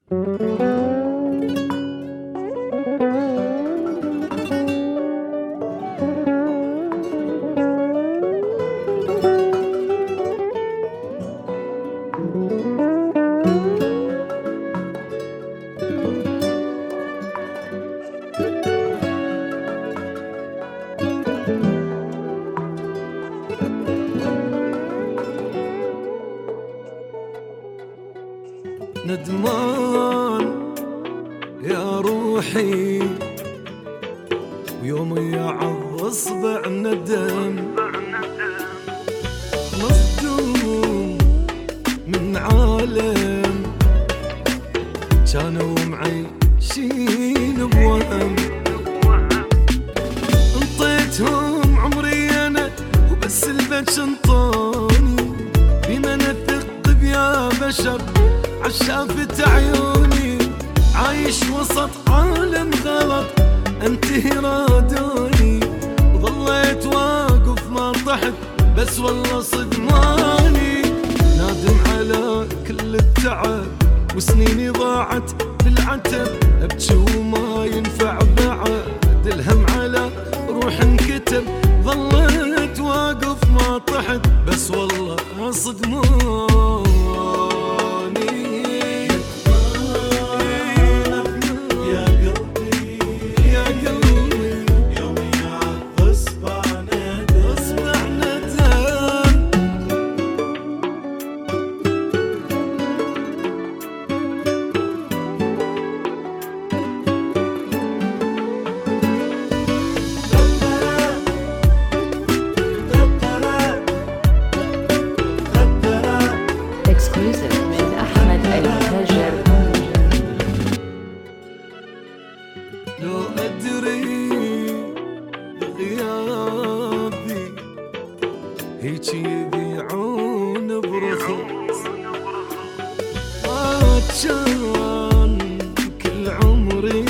ندمان يا روحي ويوم يعض اصبع ندم، مصدوم من عالم كانوا معيشين بوهم، انطيتهم عمري انا وبس البش انطوني، بما نثق بيا بشر عشافة عيوني، عايش وسط عالم غلط انتهي رادوني، وظليت واقف ما طحت بس والله صدماني، نادم على كل التعب وسنيني ضاعت بالعتب، ابكي وما ينفع بعد الهم على روح انكتب، ظليت واقف ما طحت بس والله صدماني. لو أدري بغيابي هيك يبيعون برخص، ما كان كل عمري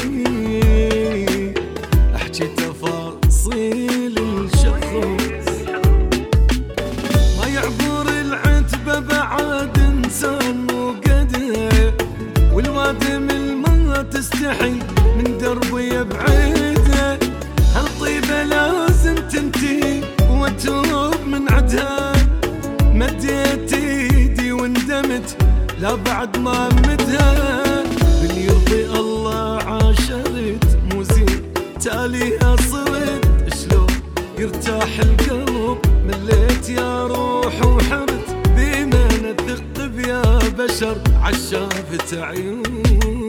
أحكي تفاصيل الشخص، ما يعبر العتبة بعد إنسان مو قده، والوادم الما تستحي من دربي بعيده، هالطيبة لازم تنتهي واتوب من عدها، مديت ايدي واندمت لا بعد ما مدها، باللي يرضي الله عاشرت مو زين تاليها صرت، شلون يرتاح القلب مليت يا روح وحرت، بما نثق بيا بشر عشافة عيون.